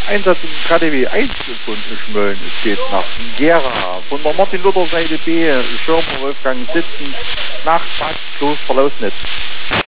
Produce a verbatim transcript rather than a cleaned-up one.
Einsatz im K D W eins von Schmölln. Es geht nach Gera. Von der Martin-Luther-Seite B, Schirmer Wolfgang Sitzen, nach Bad Kloster Lausnitz.